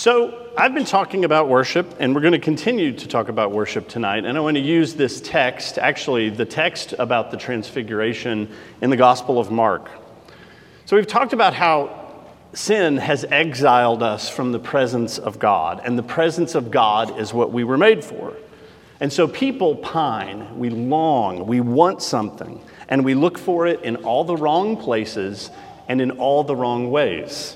So I've been talking about worship, and we're going to continue to talk about worship tonight. And I want to use this text, actually the text about the Transfiguration in the Gospel of Mark. So we've talked about how sin has exiled us from the presence of God, and the presence of God is what we were made for. And so people pine, we long, we want something, and we look for it in all the wrong places and in all the wrong ways.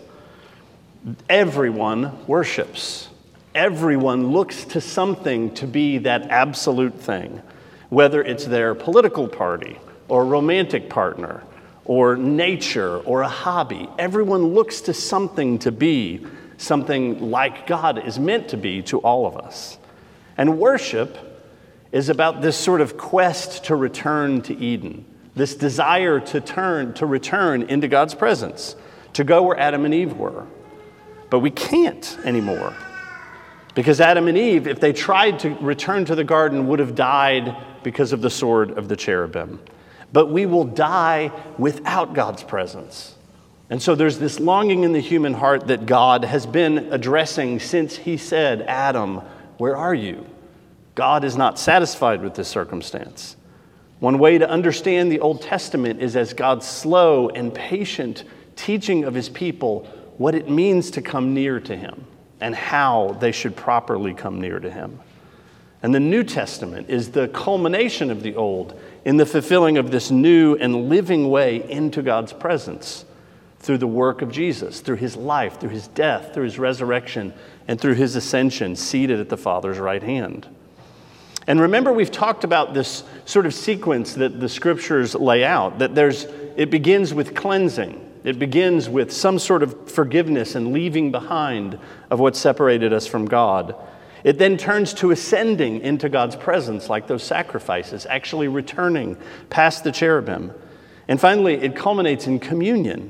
Everyone worships. Everyone looks to something to be that absolute thing, whether it's their political party or romantic partner or nature or a hobby. Everyone looks to something to be something like God is meant to be to all of us. And worship is about this sort of quest to return to Eden, this desire to return into God's presence, to go where Adam and Eve were. But we can't anymore, because Adam and Eve, if they tried to return to the garden, would have died because of the sword of the cherubim. But we will die without God's presence. And so there's this longing in the human heart that God has been addressing since he said, Adam, where are you? God is not satisfied with this circumstance. One way to understand the Old Testament is as God's slow and patient teaching of his people what it means to come near to him and how they should properly come near to him. And the New Testament is the culmination of the Old in the fulfilling of this new and living way into God's presence through the work of Jesus, through his life, through his death, through his resurrection, and through his ascension, seated at the Father's right hand. And remember, we've talked about this sort of sequence that the scriptures lay out, that it begins with cleansing. It begins with some sort of forgiveness and leaving behind of what separated us from God. It then turns to ascending into God's presence like those sacrifices, actually returning past the cherubim. And finally, it culminates in communion,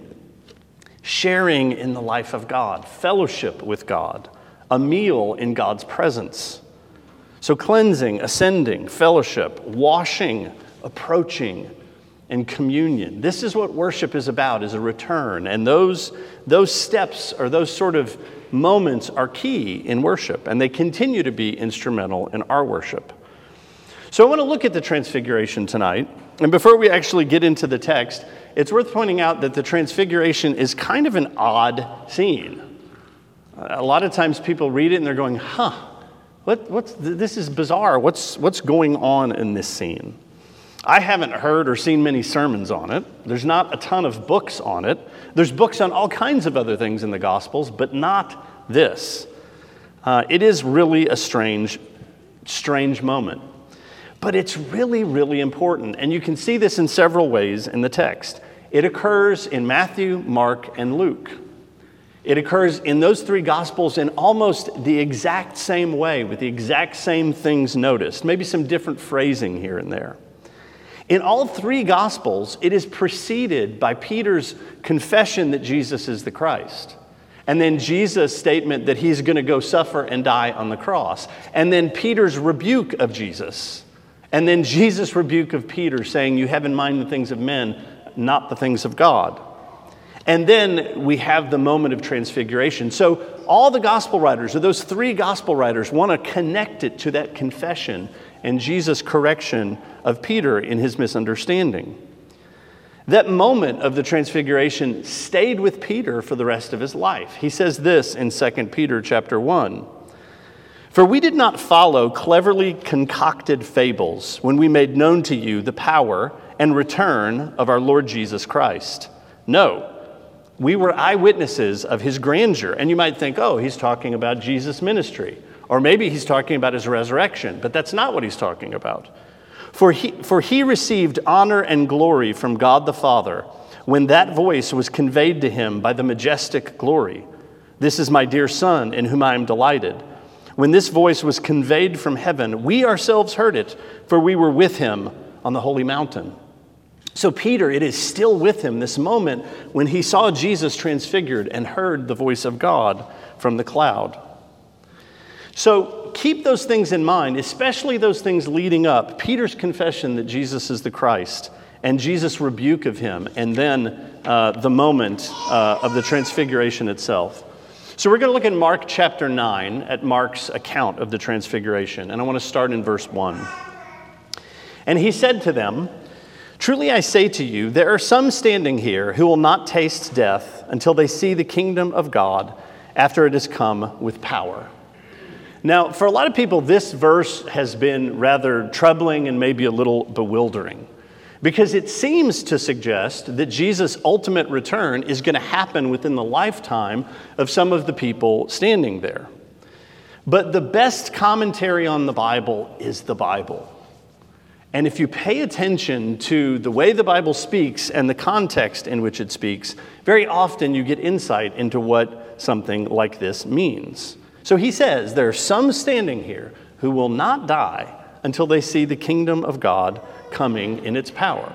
sharing in the life of God, fellowship with God, a meal in God's presence. So cleansing, ascending, fellowship, washing, approaching, and communion. This is what worship is about, is a return. And those steps or those sort of moments are key in worship, and they continue to be instrumental in our worship. So I want to look at the Transfiguration tonight. And before we actually get into the text, it's worth pointing out that the Transfiguration is kind of an odd scene. A lot of times people read it and they're going, this is bizarre. What's going on in this scene? I haven't heard or seen many sermons on it. There's not a ton of books on it. There's books on all kinds of other things in the Gospels, but not this. It is really a strange moment. But it's really, really important. And you can see this in several ways in the text. It occurs in Matthew, Mark, and Luke. It occurs in those three Gospels in almost the exact same way, with the exact same things noticed. Maybe some different phrasing here and there. In all three Gospels, it is preceded by Peter's confession that Jesus is the Christ. And then Jesus' statement that he's going to go suffer and die on the cross. And then Peter's rebuke of Jesus. And then Jesus' rebuke of Peter, saying, you have in mind the things of men, not the things of God. And then we have the moment of transfiguration. So all the gospel writers, or those three gospel writers, want to connect it to that confession and Jesus' correction of Peter in his misunderstanding. That moment of the transfiguration stayed with Peter for the rest of his life. He says this in 2 Peter chapter 1. For we did not follow cleverly concocted fables when we made known to you the power and return of our Lord Jesus Christ. No, we were eyewitnesses of his grandeur. And you might think, he's talking about Jesus' ministry. Or maybe he's talking about his resurrection, but that's not what he's talking about. For he received honor and glory from God the Father when that voice was conveyed to him by the majestic glory. This is my dear Son, in whom I am delighted. When this voice was conveyed from heaven, we ourselves heard it, for we were with him on the holy mountain. So Peter, it is still with him, this moment when he saw Jesus transfigured and heard the voice of God from the cloud. So keep those things in mind, especially those things leading up. Peter's confession that Jesus is the Christ and Jesus' rebuke of him, and then the moment of the transfiguration itself. So we're going to look at Mark chapter 9, at Mark's account of the Transfiguration, and I want to start in verse 1. And he said to them, "Truly I say to you, there are some standing here who will not taste death until they see the kingdom of God after it has come with power." Now, for a lot of people, this verse has been rather troubling and maybe a little bewildering, because it seems to suggest that Jesus' ultimate return is going to happen within the lifetime of some of the people standing there. But the best commentary on the Bible is the Bible. And if you pay attention to the way the Bible speaks and the context in which it speaks, very often you get insight into what something like this means. So he says, there are some standing here who will not die until they see the kingdom of God coming in its power.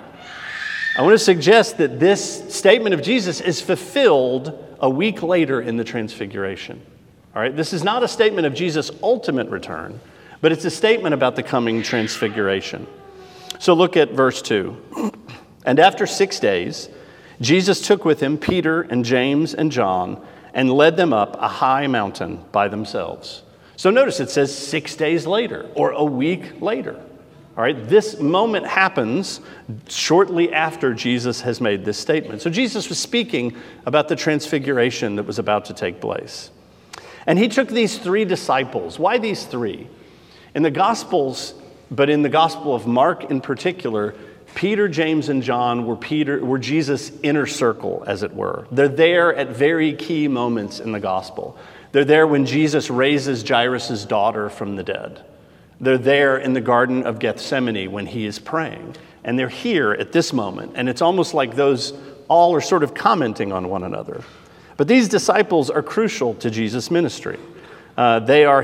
I want to suggest that this statement of Jesus is fulfilled a week later in the Transfiguration. All right, this is not a statement of Jesus' ultimate return, but it's a statement about the coming Transfiguration. So look at verse 2. "And after 6 days, Jesus took with him Peter and James and John and led them up a high mountain by themselves." So notice it says 6 days later or a week later. All right, this moment happens shortly after Jesus has made this statement. So Jesus was speaking about the Transfiguration that was about to take place. And he took these 3 disciples. Why these 3? In the Gospels, but in the Gospel of Mark in particular, Peter, James, and John were Jesus' inner circle, as it were. They're there at very key moments in the Gospel. They're there when Jesus raises Jairus' daughter from the dead. They're there in the Garden of Gethsemane when he is praying. And they're here at this moment. And it's almost like those all are sort of commenting on one another. But these disciples are crucial to Jesus' ministry. They are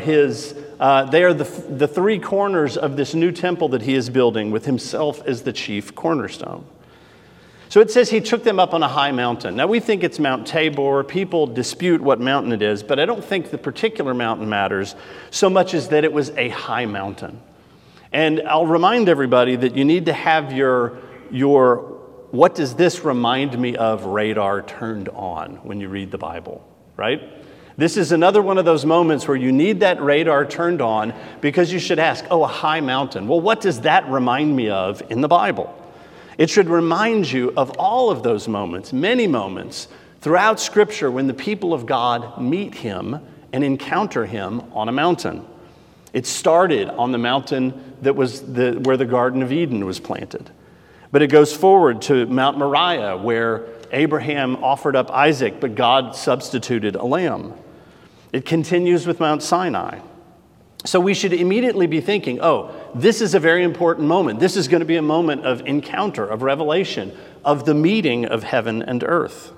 the 3 corners of this new temple that he is building, with himself as the chief cornerstone. So it says he took them up on a high mountain. Now we think it's Mount Tabor. People dispute what mountain it is, but I don't think the particular mountain matters so much as that it was a high mountain. And I'll remind everybody that you need to have your "what does this remind me of" radar turned on when you read the Bible, right? This is another one of those moments where you need that radar turned on, because you should ask, a high mountain. Well, what does that remind me of in the Bible? It should remind you of all of those moments, many moments throughout Scripture when the people of God meet him and encounter him on a mountain. It started on the mountain that was where the Garden of Eden was planted. But it goes forward to Mount Moriah, where Abraham offered up Isaac, but God substituted a lamb. It continues with Mount Sinai. So we should immediately be thinking, this is a very important moment. This is going to be a moment of encounter, of revelation, of the meeting of heaven and earth.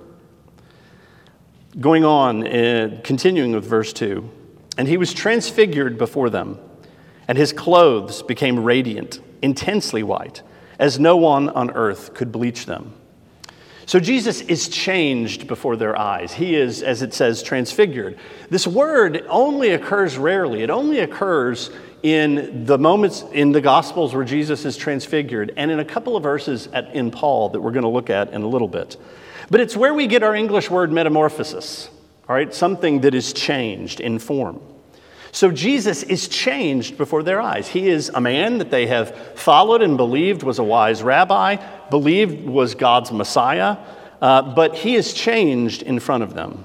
Going on, continuing with verse 2. "And he was transfigured before them, and his clothes became radiant, intensely white, as no one on earth could bleach them." So Jesus is changed before their eyes. He is, as it says, transfigured. This word only occurs rarely. It only occurs in the moments in the Gospels where Jesus is transfigured, and in a couple of verses in Paul that we're going to look at in a little bit. But it's where we get our English word metamorphosis, all right? Something that is changed in form. So Jesus is changed before their eyes. He is a man that they have followed and believed was a wise rabbi, believed was God's Messiah, but he is changed in front of them.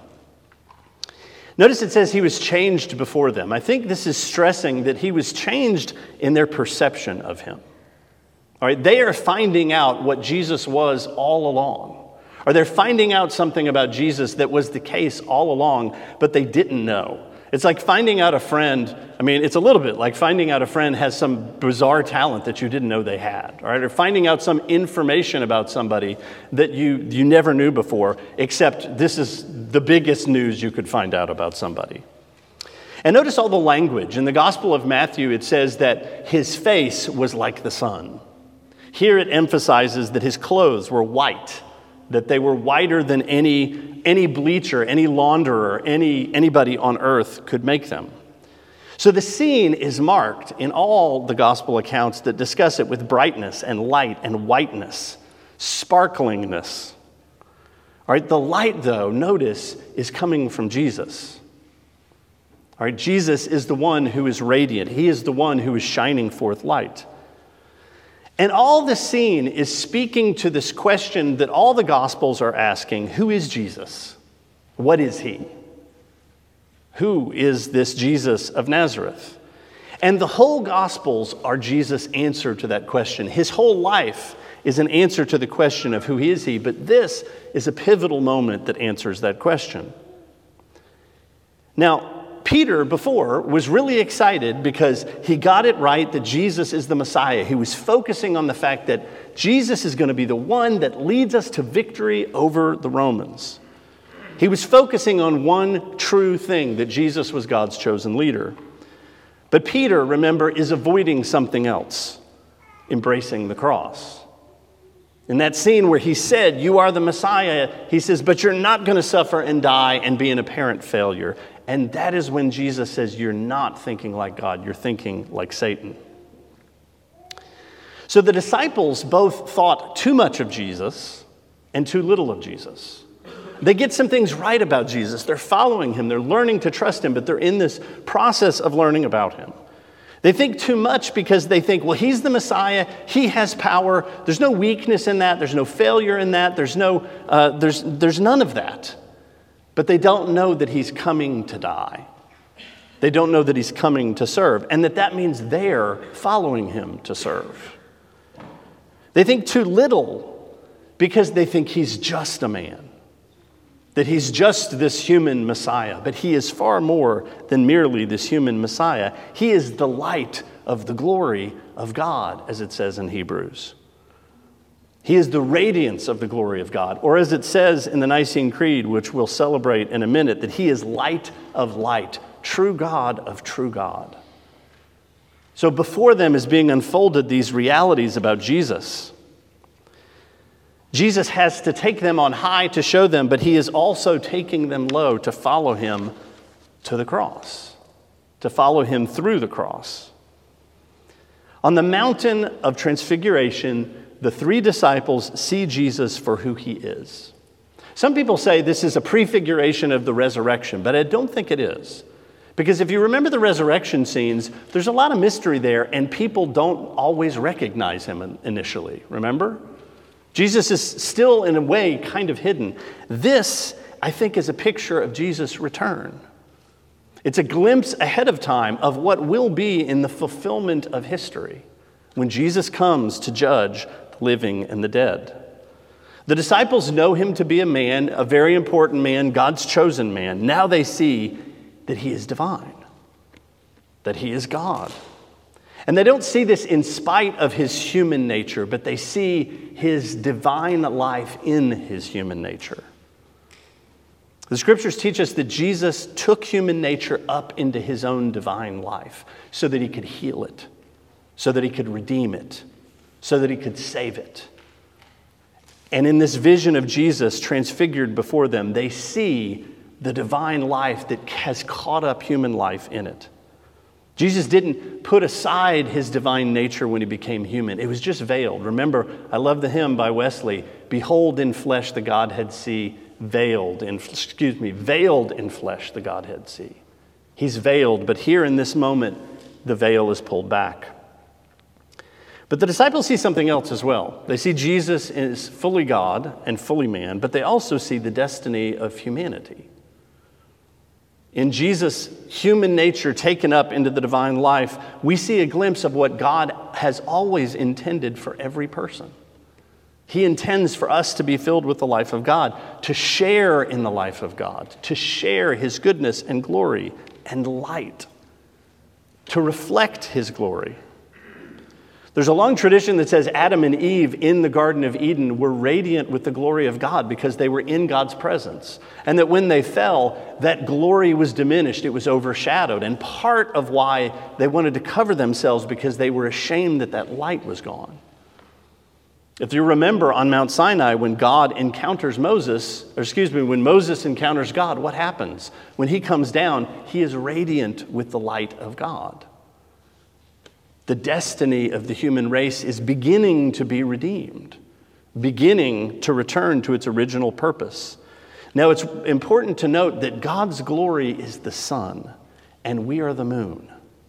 Notice it says he was changed before them. I think this is stressing that he was changed in their perception of him. All right, they are finding out what Jesus was all along. Or they're finding out something about Jesus that was the case all along, but they didn't know. It's like finding out a friend, it's a little bit like finding out a friend has some bizarre talent that you didn't know they had, all right? Or finding out some information about somebody that you never knew before, except this is the biggest news you could find out about somebody. And notice all the language. In the Gospel of Matthew, it says that his face was like the sun. Here it emphasizes that his clothes were white, that they were whiter than any bleacher, any launderer, anybody on earth could make them. So the scene is marked in all the gospel accounts that discuss it with brightness and light and whiteness, sparklingness. All right, the light, though, notice, is coming from Jesus. All right, Jesus is the one who is radiant. He is the one who is shining forth light. And all the scene is speaking to this question that all the Gospels are asking: who is Jesus? What is he? Who is this Jesus of Nazareth? And the whole Gospels are Jesus' answer to that question. His whole life is an answer to the question of who is he, but this is a pivotal moment that answers that question. Now, Peter before was really excited because he got it right that Jesus is the Messiah. He was focusing on the fact that Jesus is going to be the one that leads us to victory over the Romans. He was focusing on one true thing, that Jesus was God's chosen leader. But Peter, remember, is avoiding something else, embracing the cross. In that scene where he said, "You are the Messiah," he says, "But you're not going to suffer and die and be an apparent failure." And that is when Jesus says, "You're not thinking like God, you're thinking like Satan." So the disciples both thought too much of Jesus and too little of Jesus. They get some things right about Jesus. They're following him, they're learning to trust him, but they're in this process of learning about him. They think too much because they think, well, he's the Messiah, he has power, there's no weakness in that, there's no failure in that, there's none of that. But they don't know that he's coming to die. They don't know that he's coming to serve, and that means they're following him to serve. They think too little because they think he's just a man, that he's just this human Messiah, but he is far more than merely this human Messiah. He is the light of the glory of God, as it says in Hebrews. He is the radiance of the glory of God, or as it says in the Nicene Creed, which we'll celebrate in a minute, that he is light of light, true God of true God. So before them is being unfolded these realities about Jesus. Jesus has to take them on high to show them, but he is also taking them low to follow him to the cross, to follow him through the cross. On the mountain of transfiguration, the three disciples see Jesus for who he is. Some people say this is a prefiguration of the resurrection, but I don't think it is. Because if you remember the resurrection scenes, there's a lot of mystery there, and people don't always recognize him initially, remember? Jesus is still, in a way, kind of hidden. This, I think, is a picture of Jesus' return. It's a glimpse ahead of time of what will be in the fulfillment of history, when Jesus comes to judge the living and the dead. The disciples know him to be a man, a very important man, God's chosen man. Now they see that he is divine, that he is God. And they don't see this in spite of his human nature, but they see his divine life in his human nature. The scriptures teach us that Jesus took human nature up into his own divine life so that he could heal it, so that he could redeem it, so that he could save it. And in this vision of Jesus transfigured before them, they see the divine life that has caught up human life in it. Jesus didn't put aside his divine nature when he became human. It was just veiled. Remember, I love the hymn by Wesley, "Behold in flesh the Godhead see, veiled in flesh the Godhead see." He's veiled, but here in this moment, the veil is pulled back. But the disciples see something else as well. They see Jesus is fully God and fully man, but they also see the destiny of humanity. In Jesus' human nature taken up into the divine life, we see a glimpse of what God has always intended for every person. He intends for us to be filled with the life of God, to share in the life of God, to share his goodness and glory and light, to reflect his glory. There's a long tradition that says Adam and Eve in the Garden of Eden were radiant with the glory of God because they were in God's presence. And that when they fell, that glory was diminished, it was overshadowed. And part of why they wanted to cover themselves because they were ashamed that that light was gone. If you remember on Mount Sinai, when when Moses encounters God, what happens? When he comes down, he is radiant with the light of God. The destiny of the human race is beginning to be redeemed, beginning to return to its original purpose. Now, it's important to note that God's glory is the sun, and we are the moon.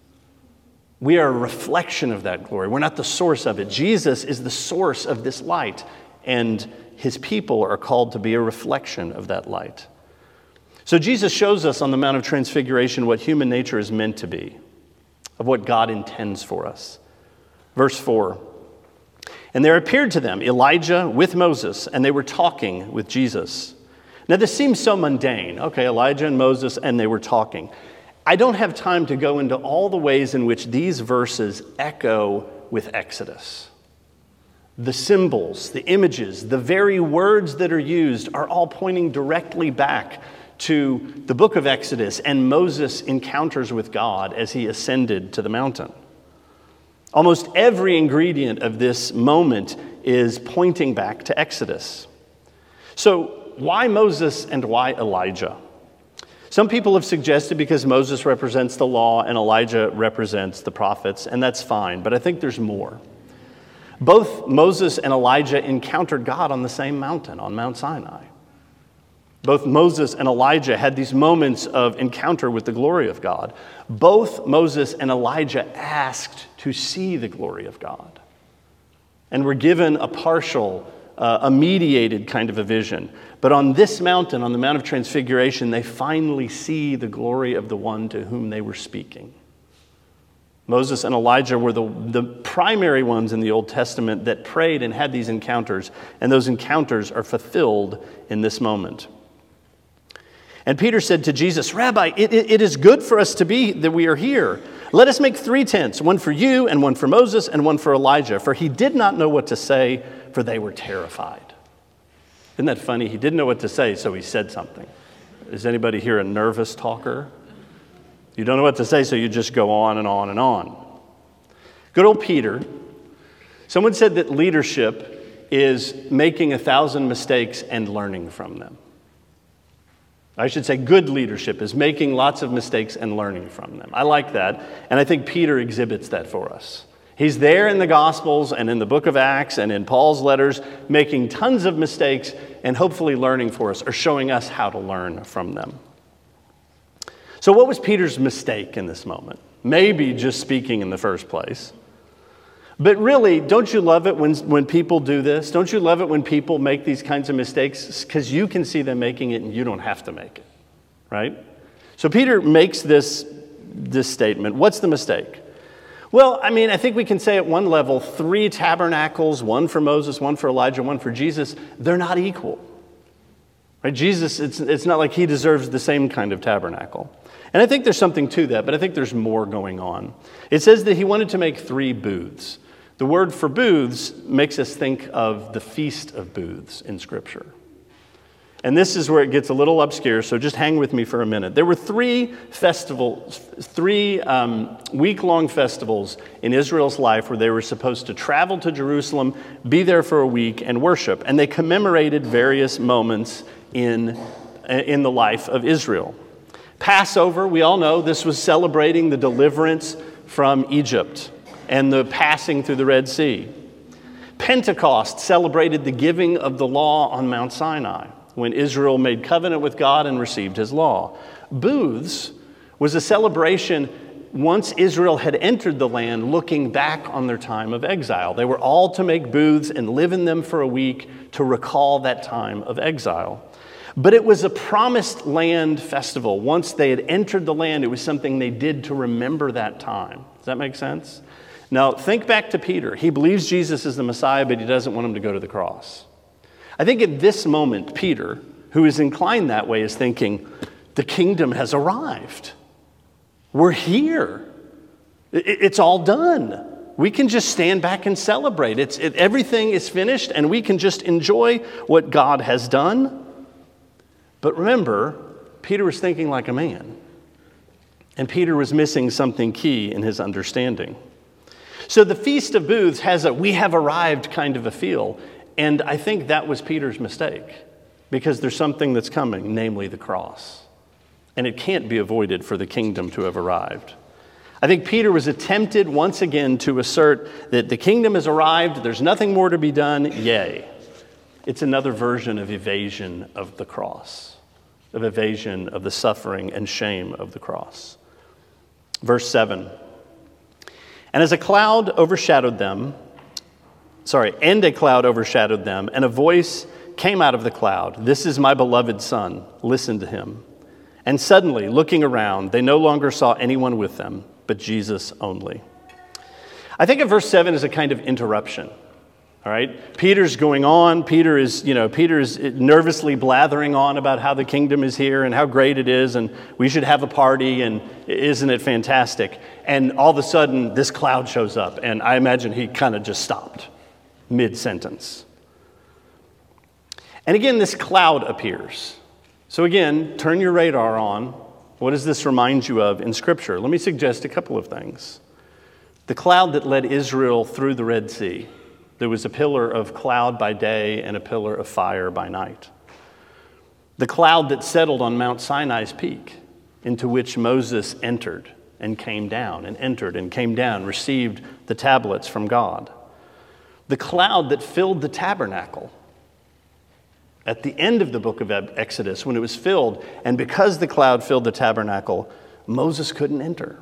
We are a reflection of that glory. We're not the source of it. Jesus is the source of this light, and his people are called to be a reflection of that light. So Jesus shows us on the Mount of Transfiguration what human nature is meant to be, of what God intends for us. Verse 4, and there appeared to them Elijah with Moses, and they were talking with Jesus. Now this seems so mundane. Okay, Elijah and Moses, and they were talking. I don't have time to go into all the ways in which these verses echo with Exodus. The symbols, the images, the very words that are used are all pointing directly back to the book of Exodus and Moses' encounters with God as he ascended to the mountain. Almost every ingredient of this moment is pointing back to Exodus. So why Moses and why Elijah? Some people have suggested because Moses represents the law and Elijah represents the prophets, and that's fine, but I think there's more. Both Moses and Elijah encountered God on the same mountain, on Mount Sinai. Both Moses and Elijah had these moments of encounter with the glory of God. Both Moses and Elijah asked to see the glory of God and were given a partial, a mediated kind of a vision. But on this mountain, on the Mount of Transfiguration, they finally see the glory of the one to whom they were speaking. Moses and Elijah were the primary ones in the Old Testament that prayed and had these encounters, and those encounters are fulfilled in this moment. And Peter said to Jesus, Rabbi, it is good for us to be that we are here. Let us make 3 tents, one for you and one for Moses and one for Elijah. For he did not know what to say, for they were terrified. Isn't that funny? He didn't know what to say, so he said something. Is anybody here a nervous talker? You don't know what to say, so you just go on and on and on. Good old Peter. Someone said that leadership is making 1,000 mistakes and learning from them. I should say good leadership is making lots of mistakes and learning from them. I like that, and I think Peter exhibits that for us. He's there in the Gospels and in the book of Acts and in Paul's letters, making tons of mistakes and hopefully learning for us or showing us how to learn from them. So what was Peter's mistake in this moment? Maybe just speaking in the first place. But really, don't you love it when people do this? Don't you love it when people make these kinds of mistakes? Because you can see them making it and you don't have to make it, right? So Peter makes this statement. What's the mistake? Well, I think we can say at one level, 3 tabernacles, one for Moses, one for Elijah, one for Jesus, they're not equal. Right? Jesus, it's not like he deserves the same kind of tabernacle. And I think there's something to that, but I think there's more going on. It says that he wanted to make 3 booths. The word for booths makes us think of the Feast of Booths in Scripture. And this is where it gets a little obscure, so just hang with me for a minute. There were 3 festivals, 3 week-long festivals in Israel's life where they were supposed to travel to Jerusalem, be there for a week, and worship. And they commemorated various moments in the life of Israel. Passover, we all know, this was celebrating the deliverance from Egypt and the passing through the Red Sea. Pentecost celebrated the giving of the law on Mount Sinai, when Israel made covenant with God and received his law. Booths was a celebration once Israel had entered the land, looking back on their time of exile. They were all to make booths and live in them for a week to recall that time of exile. But it was a promised land festival. Once they had entered the land, it was something they did to remember that time. Does that make sense? Now, think back to Peter. He believes Jesus is the Messiah, but he doesn't want him to go to the cross. I think at this moment, Peter, who is inclined that way, is thinking, the kingdom has arrived. We're here. It's all done. We can just stand back and celebrate. Everything is finished, and we can just enjoy what God has done. But remember, Peter was thinking like a man. And Peter was missing something key in his understanding. So the Feast of Booths has a "we have arrived" kind of a feel. And I think that was Peter's mistake, because there's something that's coming, namely the cross. And it can't be avoided for the kingdom to have arrived. I think Peter was attempted once again to assert that the kingdom has arrived, there's nothing more to be done, yay. It's another version of evasion of the cross, of evasion of the suffering and shame of the cross. Verse 7. And a cloud overshadowed them, and a voice came out of the cloud. This is my beloved Son. Listen to him. And suddenly, looking around, they no longer saw anyone with them, but Jesus only. I think of verse 7 as a kind of interruption. All right? Peter's going on. Peter is nervously blathering on about how the kingdom is here and how great it is, and we should have a party, and isn't it fantastic? And all of a sudden, this cloud shows up, and I imagine he kind of just stopped mid-sentence. And again, this cloud appears. So again, turn your radar on. What does this remind you of in Scripture? Let me suggest a couple of things. The cloud that led Israel through the Red Sea. There was a pillar of cloud by day and a pillar of fire by night. The cloud that settled on Mount Sinai's peak, into which Moses entered and came down, and entered and came down, received the tablets from God. The cloud that filled the tabernacle at the end of the book of Exodus, when it was filled, and because the cloud filled the tabernacle, Moses couldn't enter.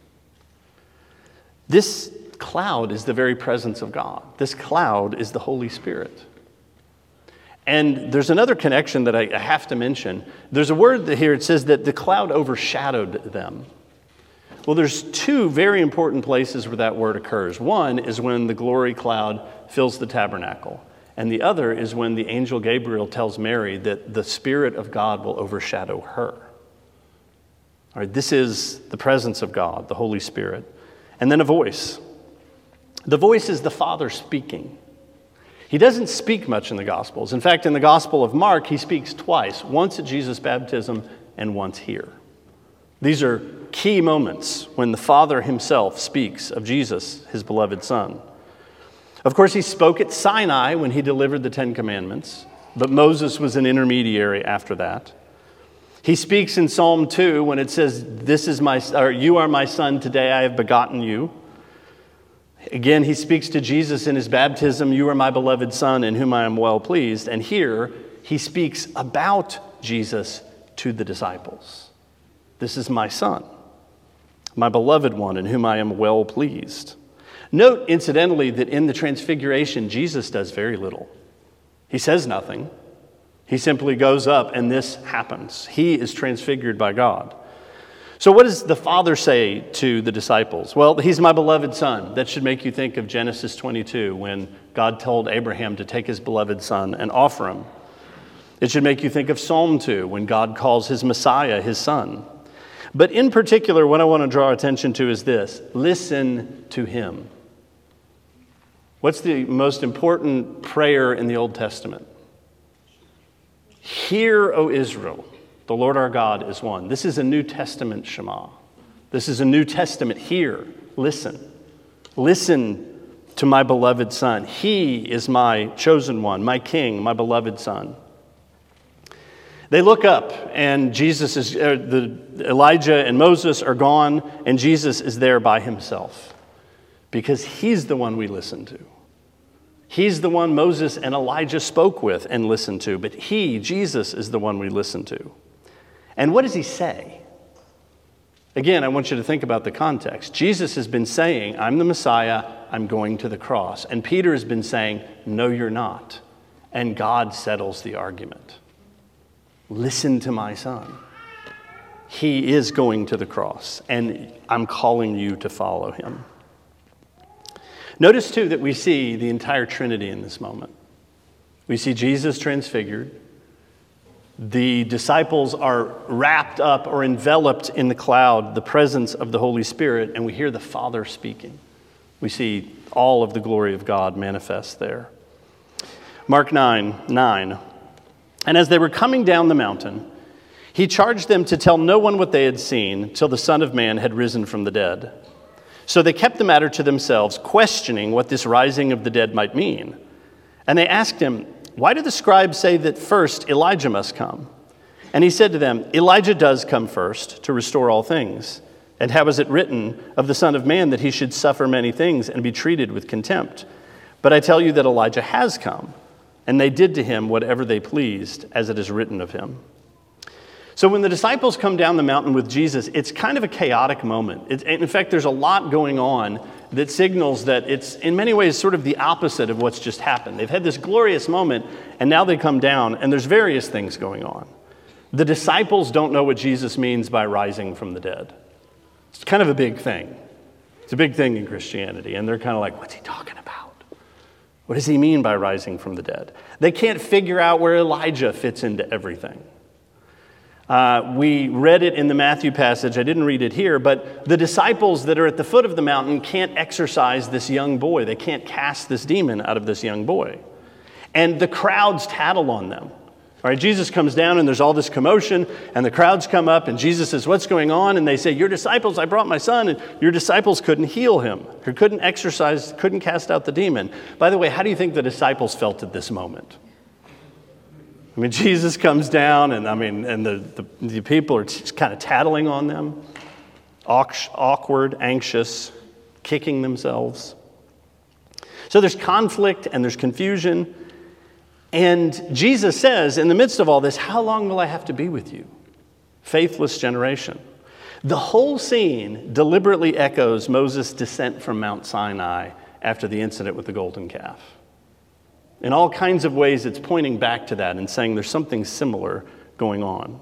This cloud is the very presence of God. This cloud is the Holy Spirit. And there's another connection that I have to mention. There's a word here, it says that the cloud overshadowed them. Well, there's two very important places where that word occurs. One is when the glory cloud fills the tabernacle. And the other is when the angel Gabriel tells Mary that the Spirit of God will overshadow her. All right, this is the presence of God, the Holy Spirit. And then a voice. The voice is the Father speaking. He doesn't speak much in the Gospels. In fact, in the Gospel of Mark, he speaks twice, once at Jesus' baptism and once here. These are key moments when the Father himself speaks of Jesus, his beloved Son. Of course, he spoke at Sinai when he delivered the Ten Commandments, but Moses was an intermediary after that. He speaks in Psalm 2 when it says, "You are my son, today I have begotten you." Again, he speaks to Jesus in his baptism, "You are my beloved Son, in whom I am well pleased." And here, he speaks about Jesus to the disciples. "This is my Son, my beloved one, in whom I am well pleased." Note, incidentally, that in the Transfiguration, Jesus does very little. He says nothing. He simply goes up, and this happens. He is transfigured by God. So what does the Father say to the disciples? Well, he's my beloved Son. That should make you think of Genesis 22, when God told Abraham to take his beloved son and offer him. It should make you think of Psalm 2, when God calls his Messiah his Son. But in particular, what I want to draw attention to is this: listen to him. What's the most important prayer in the Old Testament? "Hear, O Israel, the Lord our God is one." This is a New Testament Shema. This is a New Testament hear, listen. Listen to my beloved Son. He is my chosen one, my King, my beloved Son. They look up, and Elijah and Moses are gone, and Jesus is there by himself, because he's the one we listen to. He's the one Moses and Elijah spoke with and listened to, but Jesus, is the one we listen to. And what does he say? Again, I want you to think about the context. Jesus has been saying, "I'm the Messiah, I'm going to the cross." And Peter has been saying, "No, you're not." And God settles the argument. Listen to my Son. He is going to the cross, and I'm calling you to follow him. Notice, too, that we see the entire Trinity in this moment. We see Jesus transfigured. The disciples are wrapped up or enveloped in the cloud, the presence of the Holy Spirit, and we hear the Father speaking. We see all of the glory of God manifest there. Mark 9:9. And as they were coming down the mountain, he charged them to tell no one what they had seen till the Son of Man had risen from the dead. So they kept the matter to themselves, questioning what this rising of the dead might mean. And they asked him, "Why do the scribes say that first Elijah must come?" And he said to them, "Elijah does come first to restore all things. And how is it written of the Son of Man that he should suffer many things and be treated with contempt? But I tell you that Elijah has come, and they did to him whatever they pleased, as it is written of him." So when the disciples come down the mountain with Jesus, it's kind of a chaotic moment. In fact, there's a lot going on that signals that it's in many ways sort of the opposite of what's just happened. They've had this glorious moment, and now they come down, and there's various things going on. The disciples don't know what Jesus means by rising from the dead. It's kind of a big thing. It's a big thing in Christianity, and they're kind of like, what's he talking about? What does he mean by rising from the dead? They can't figure out where Elijah fits into everything. We read it in the Matthew passage. I didn't read it here, but the disciples that are at the foot of the mountain can't exorcise this young boy. They can't cast this demon out of this young boy. And the crowds tattle on them. All right, Jesus comes down and there's all this commotion, and the crowds come up, and Jesus says, what's going on? And they say, your disciples, I brought my son, and your disciples couldn't heal him, or couldn't exorcise, couldn't cast out the demon. By the way, how do you think the disciples felt at this moment? I mean, Jesus comes down, and the people are just kind of tattling on them, awkward, anxious, kicking themselves. So there's conflict and there's confusion. And Jesus says, in the midst of all this, how long will I have to be with you? Faithless generation. The whole scene deliberately echoes Moses' descent from Mount Sinai after the incident with the golden calf. In all kinds of ways, it's pointing back to that and saying there's something similar going on.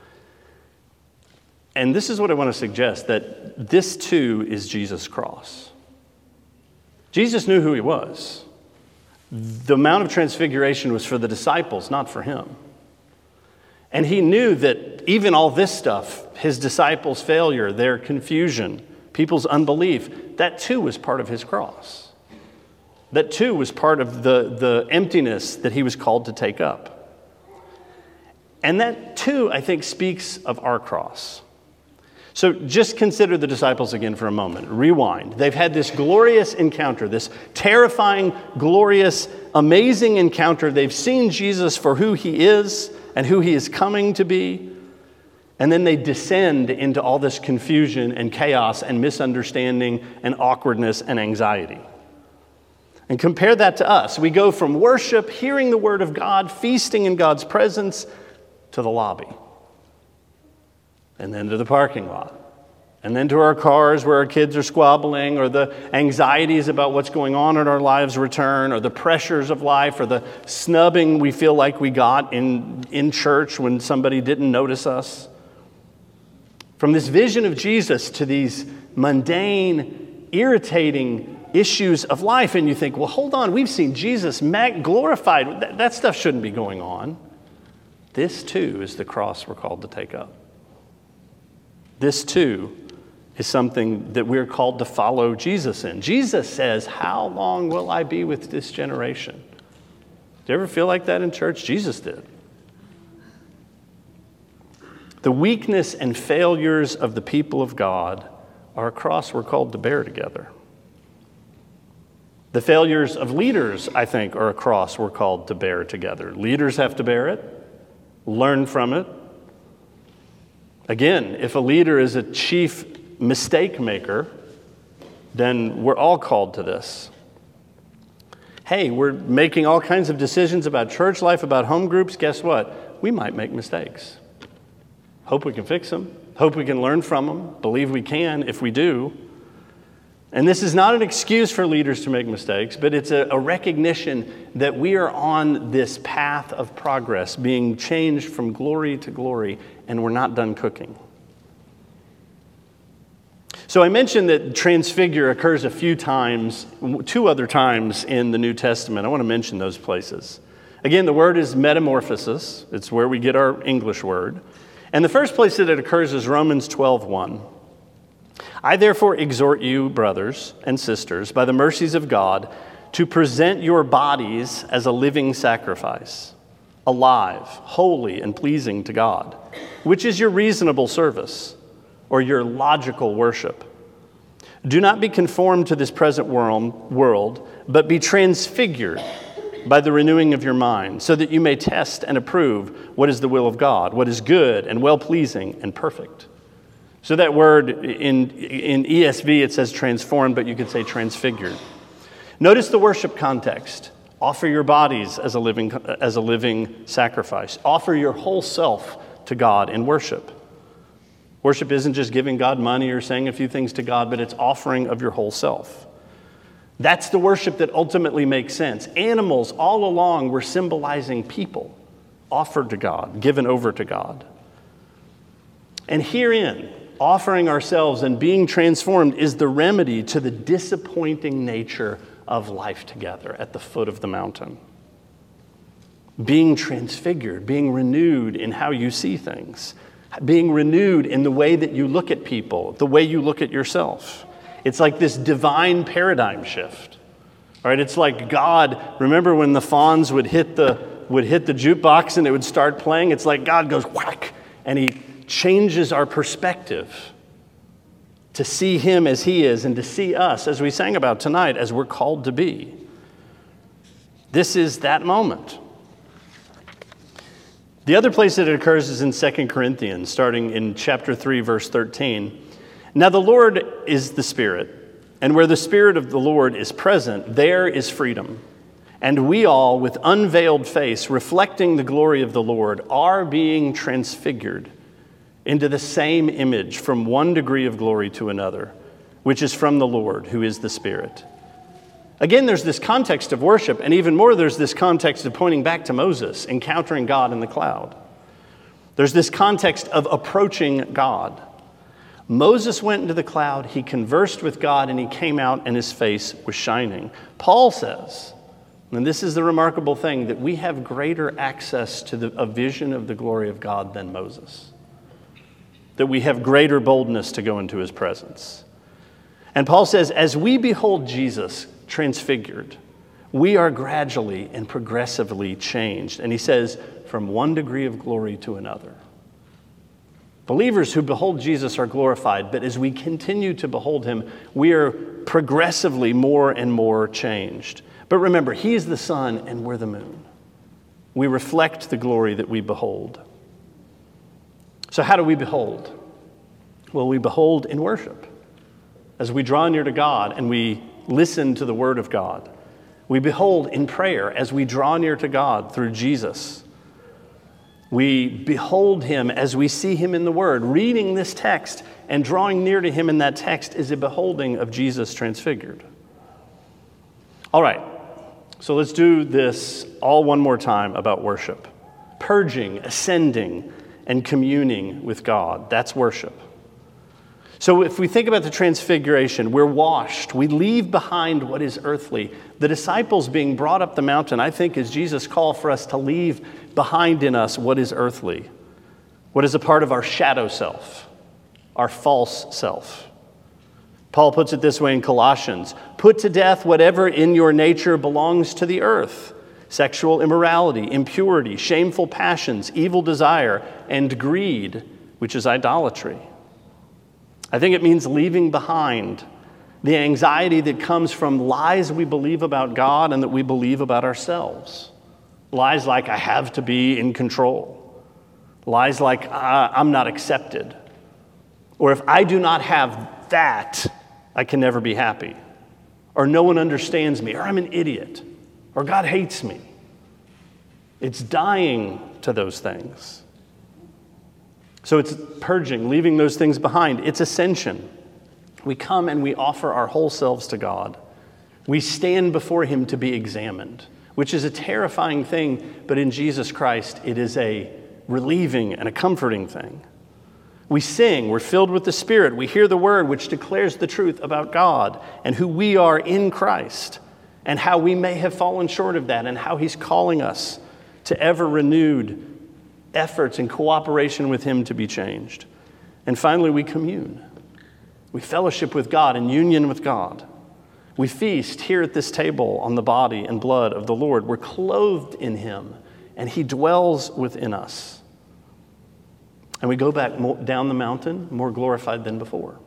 And this is what I want to suggest, that this too is Jesus' cross. Jesus knew who he was. The Mount of Transfiguration was for the disciples, not for him. And he knew that even all this stuff, his disciples' failure, their confusion, people's unbelief, that too was part of his cross. That too was part of the emptiness that he was called to take up. And that too, I think, speaks of our cross. So just consider the disciples again for a moment. Rewind. They've had this glorious encounter, this terrifying, glorious, amazing encounter. They've seen Jesus for who he is and who he is coming to be. And then they descend into all this confusion and chaos and misunderstanding and awkwardness and anxiety. And compare that to us. We go from worship, hearing the word of God, feasting in God's presence, to the lobby. And then to the parking lot. And then to our cars where our kids are squabbling, or the anxieties about what's going on in our lives return, or the pressures of life, or the snubbing we feel like we got in church when somebody didn't notice us. From this vision of Jesus to these mundane, irritating issues of life, and you think, well, hold on, we've seen Jesus glorified. That stuff shouldn't be going on. This too is the cross we're called to take up. This too is something that we're called to follow Jesus in. Jesus says, how long will I be with this generation? Do you ever feel like that in church? Jesus did. The weakness and failures of the people of God are a cross we're called to bear together. The failures of leaders, I think, are a cross we're called to bear together. Leaders have to bear it, learn from it. Again, if a leader is a chief mistake maker, then we're all called to this. Hey, we're making all kinds of decisions about church life, about home groups. Guess what? We might make mistakes. Hope we can fix them. Hope we can learn from them. Believe we can if we do. And this is not an excuse for leaders to make mistakes, but it's a recognition that we are on this path of progress, being changed from glory to glory, and we're not done cooking. So I mentioned that transfigure occurs a few times, 2 other times in the New Testament. I want to mention those places. Again, the word is metamorphosis. It's where we get our English word. And the first place that it occurs is Romans 12:1. I therefore exhort you, brothers and sisters, by the mercies of God, to present your bodies as a living sacrifice, alive, holy, and pleasing to God, which is your reasonable service, or your logical worship. Do not be conformed to this present world, but be transfigured by the renewing of your mind, so that you may test and approve what is the will of God, what is good and well-pleasing and perfect. So that word in ESV, it says transformed, but you could say transfigured. Notice the worship context. Offer your bodies as a living sacrifice. Offer your whole self to God in worship. Worship isn't just giving God money or saying a few things to God, but it's offering of your whole self. That's the worship that ultimately makes sense. Animals all along were symbolizing people offered to God, given over to God. And herein, offering ourselves and being transformed is the remedy to the disappointing nature of life together at the foot of the mountain. Being transfigured, being renewed in how you see things, being renewed in the way that you look at people, the way you look at yourself. It's like this divine paradigm shift. All right, it's like God, remember when the Fonz would hit the jukebox and it would start playing? It's like God goes whack, and he changes our perspective to see him as he is and to see us, as we sang about tonight, as we're called to be. This is that moment. The other place that it occurs is in 2 Corinthians, starting in chapter 3, verse 13. Now the Lord is the Spirit, and where the Spirit of the Lord is present, there is freedom. And we all, with unveiled face, reflecting the glory of the Lord, are being transfigured into the same image from one degree of glory to another, which is from the Lord, who is the Spirit. Again, there's this context of worship, and even more, there's this context of pointing back to Moses, encountering God in the cloud. There's this context of approaching God. Moses went into the cloud, he conversed with God, and he came out, and his face was shining. Paul says, and this is the remarkable thing, that we have greater access to a vision of the glory of God than Moses. That we have greater boldness to go into his presence. And Paul says, as we behold Jesus transfigured, we are gradually and progressively changed. And he says, from one degree of glory to another. Believers who behold Jesus are glorified, but as we continue to behold him, we are progressively more and more changed. But remember, he is the sun and we're the moon. We reflect the glory that we behold. So how do we behold? Well, we behold in worship. As we draw near to God and we listen to the word of God. We behold in prayer as we draw near to God through Jesus. We behold him as we see him in the word. Reading this text and drawing near to him in that text is a beholding of Jesus transfigured. All right, so let's do this all one more time about worship. Purging, ascending, and communing with God. That's worship. So if we think about the transfiguration, we're washed. We leave behind what is earthly. The disciples being brought up the mountain, I think, is Jesus' call for us to leave behind in us what is earthly, what is a part of our shadow self, our false self. Paul puts it this way in Colossians, put to death whatever in your nature belongs to the earth, sexual immorality, impurity, shameful passions, evil desire, and greed, which is idolatry. I think it means leaving behind the anxiety that comes from lies we believe about God and that we believe about ourselves. Lies like, I have to be in control. Lies like, I'm not accepted. Or if I do not have that, I can never be happy. Or no one understands me. Or I'm an idiot. Or God hates me. It's dying to those things. So it's purging, leaving those things behind. It's ascension. We come and we offer our whole selves to God. We stand before him to be examined, which is a terrifying thing, but in Jesus Christ, it is a relieving and a comforting thing. We sing, we're filled with the Spirit. We hear the word which declares the truth about God and who we are in Christ and how we may have fallen short of that and how he's calling us to ever renewed efforts in cooperation with him to be changed. And finally, we commune. We fellowship with God in union with God. We feast here at this table on the body and blood of the Lord. We're clothed in him, and he dwells within us. And we go back down the mountain more glorified than before.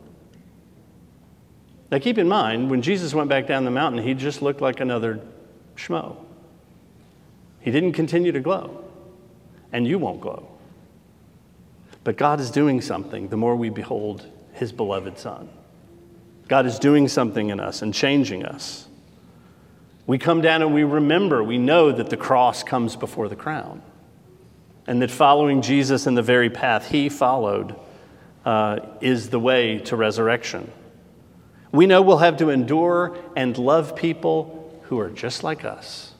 Now keep in mind, when Jesus went back down the mountain, he just looked like another schmo. He didn't continue to glow. And you won't glow. But God is doing something the more we behold his beloved Son. God is doing something in us and changing us. We come down and we remember, we know that the cross comes before the crown. and that following Jesus in the very path he followed is the way to resurrection. We know we'll have to endure and love people who are just like us.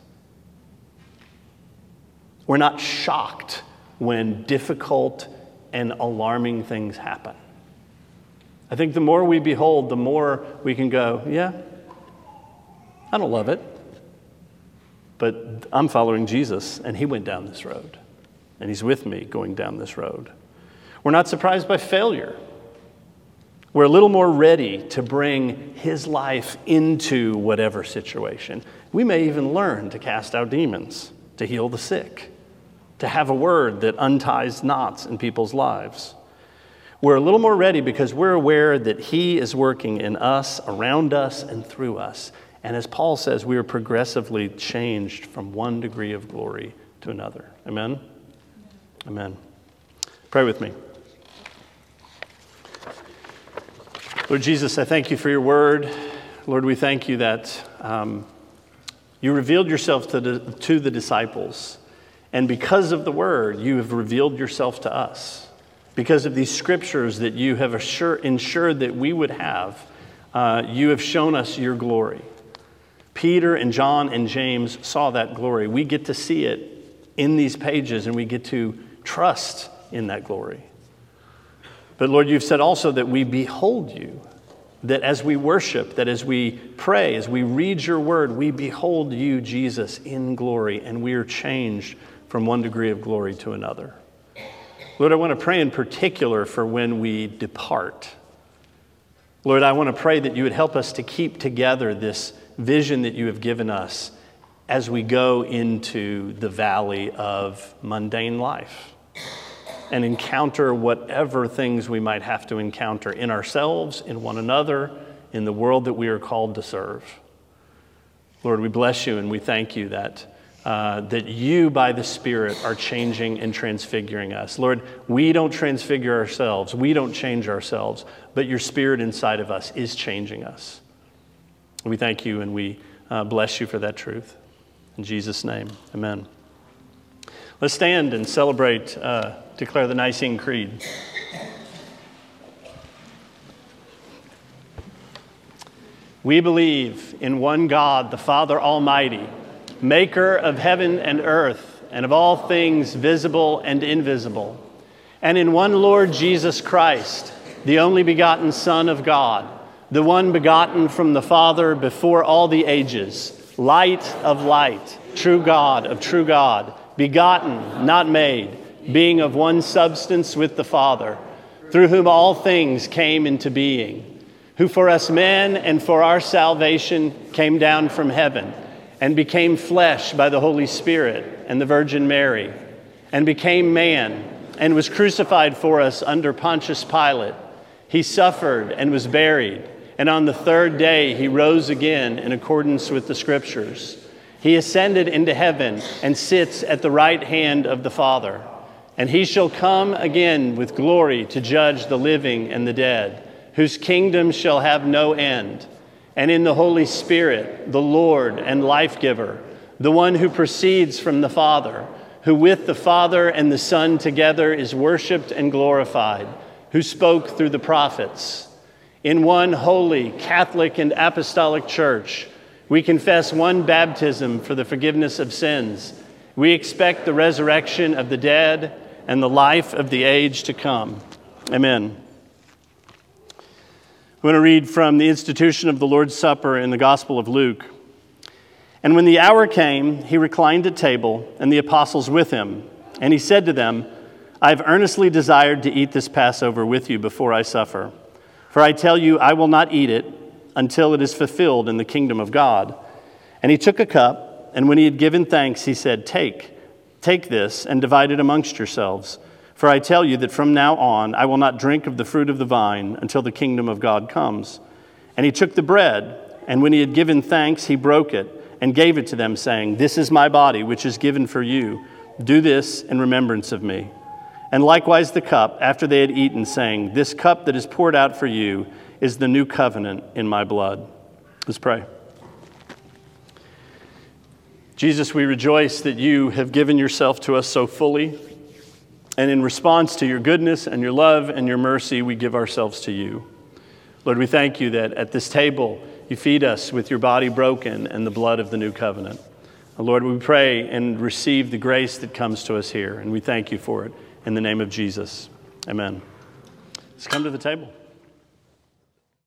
We're not shocked when difficult and alarming things happen. I think the more we behold, the more we can go, yeah, I don't love it, but I'm following Jesus, and he went down this road, and he's with me going down this road. We're not surprised by failure. We're a little more ready to bring his life into whatever situation. We may even learn to cast out demons, to heal the sick, to have a word that unties knots in people's lives. We're a little more ready because we're aware that he is working in us, around us, and through us. And as Paul says, we are progressively changed from one degree of glory to another. Amen? Amen. Pray with me. Lord Jesus, I thank you for your word. Lord, we thank you that you revealed yourself to the disciples. And because of the word, you have revealed yourself to us. Because of these scriptures that you have ensured that we would have, you have shown us your glory. Peter and John and James saw that glory. We get to see it in these pages, and we get to trust in that glory. But Lord, you've said also that we behold you, that as we worship, that as we pray, as we read your word, we behold you, Jesus, in glory, and we are changed from one degree of glory to another. Lord, I want to pray in particular for when we depart. Lord, I want to pray that you would help us to keep together this vision that you have given us as we go into the valley of mundane life and encounter whatever things we might have to encounter in ourselves, in one another, in the world that we are called to serve. Lord, we bless you and we thank you that you, by the Spirit, are changing and transfiguring us. Lord, we don't transfigure ourselves. We don't change ourselves. But your Spirit inside of us is changing us. We thank you and we bless you for that truth. In Jesus' name, amen. Let's stand and celebrate, declare the Nicene Creed. We believe in one God, the Father Almighty, maker of heaven and earth, and of all things visible and invisible, and in one Lord Jesus Christ, the only begotten Son of God, the one begotten from the Father before all the ages, light of light, true God of true God, begotten, not made, being of one substance with the Father, through whom all things came into being, who for us men and for our salvation came down from heaven, and became flesh by the Holy Spirit and the Virgin Mary, and became man, and was crucified for us under Pontius Pilate. He suffered and was buried, and on the third day he rose again in accordance with the Scriptures. He ascended into heaven and sits at the right hand of the Father, and he shall come again with glory to judge the living and the dead, whose kingdom shall have no end. And in the Holy Spirit, the Lord and life-giver, the one who proceeds from the Father, who with the Father and the Son together is worshiped and glorified, who spoke through the prophets. In one holy, Catholic, and apostolic church, we confess one baptism for the forgiveness of sins. We expect the resurrection of the dead and the life of the age to come. Amen. I'm going to read from the institution of the Lord's Supper in the Gospel of Luke. And when the hour came, he reclined at table, and the apostles with him. And he said to them, I have earnestly desired to eat this Passover with you before I suffer. For I tell you, I will not eat it until it is fulfilled in the kingdom of God. And he took a cup, and when he had given thanks, he said, Take this and divide it amongst yourselves. For I tell you that from now on I will not drink of the fruit of the vine until the kingdom of God comes. And he took the bread, and when he had given thanks, he broke it and gave it to them, saying, This is my body, which is given for you. Do this in remembrance of me. And likewise the cup, after they had eaten, saying, This cup that is poured out for you is the new covenant in my blood. Let's pray. Jesus, we rejoice that you have given yourself to us so fully. And in response to your goodness and your love and your mercy, we give ourselves to you. Lord, we thank you that at this table, you feed us with your body broken and the blood of the new covenant. Lord, we pray and receive the grace that comes to us here, and we thank you for it. In the name of Jesus, amen. Let's come to the table.